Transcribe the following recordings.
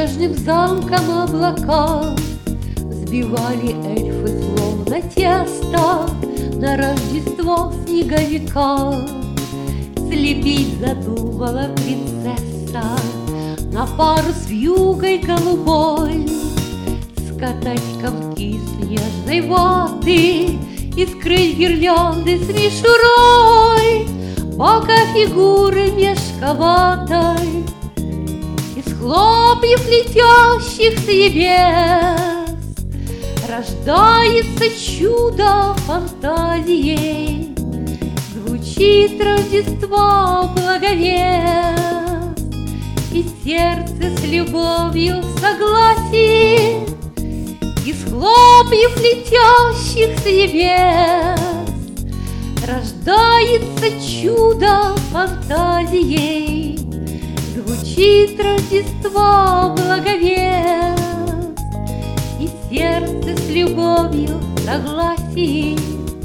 снежным замком облака сбивали эльфы словно тесто на Рождество снеговика. Слепить задумала принцесса на пару с вьюгой голубой, скатать комки снежной ваты и скрыть гирлянды с мишурой, бока фигуры мешковатой из хлопьев летящих с небес рождается чудо фантазией, звучит Рождество благовест, и сердце с любовью в согласии из хлопьев летящих с небес рождается чудо фантазией, звучит Рождество благовест, и сердце с любовью в согласии.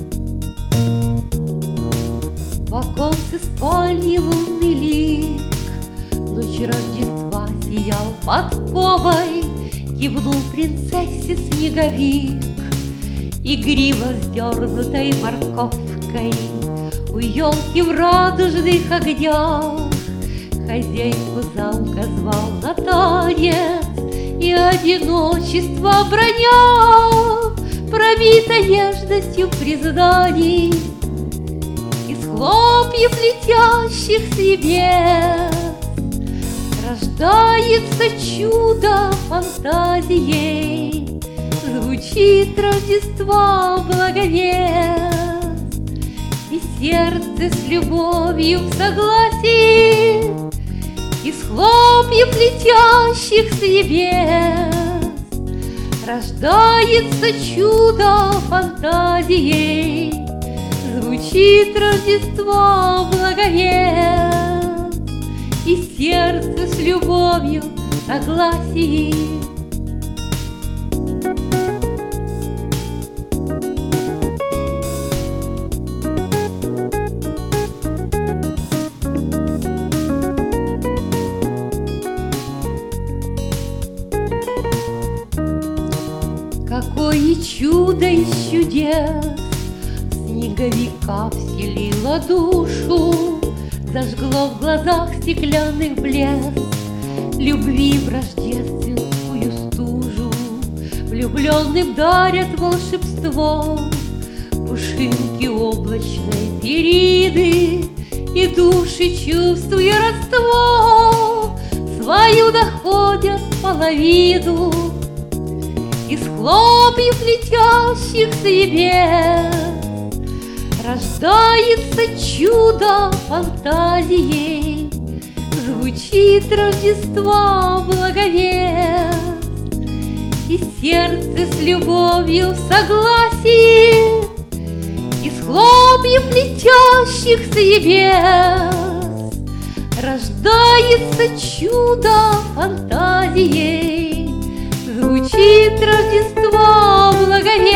В оконце спальни лунный лик ночь Рождества сиял подковой, кивнул принцессе снеговик, игриво вздернутой морковкой у елки в радужных огнях. Хозяйку замка звал на танец, и одиночество броня пробита нежностью признаний из хлопьев летящих с небес рождается чудо фантазией, звучит Рождество благовест, и сердце с любовью в согласии из хлопьев летящих с небес рождается чудо фантазией, звучит Рождество благовест, и сердце с любовью в согласии. Какое чудо из чудес снеговика вселило душу, зажгло в глазах стеклянных блеск любви в рождественскую стужу. Влюбленным дарят волшебство пушинки облачной перины, и души, чувствуя родство, свою доходят половину из хлопьев летящих с небес рождается чудо фантазией, звучит Рождество благовест, и сердце с любовью в согласии из хлопьев летящих с небес рождается чудо фантазией, звучит Рождество благовест,